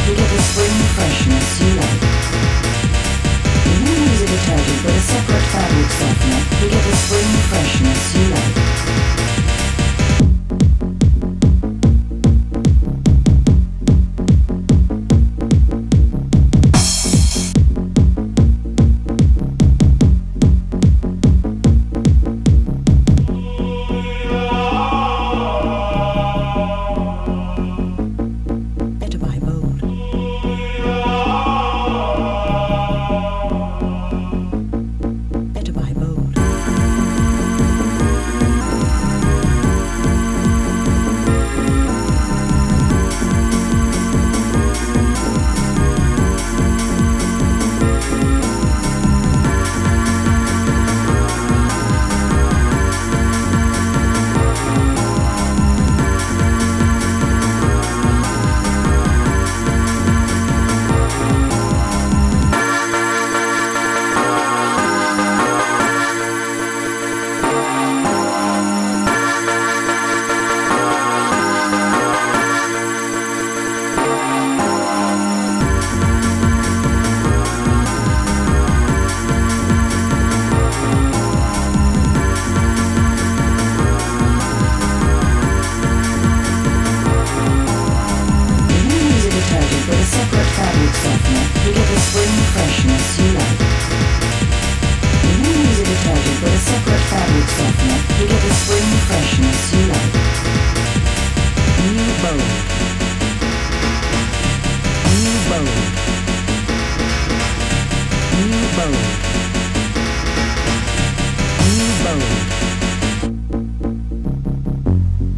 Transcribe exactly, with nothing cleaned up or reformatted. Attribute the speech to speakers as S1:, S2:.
S1: you get the spring freshness you like. When you use a detergent with a separate fabric softener, you get the spring freshness you like. New Bold.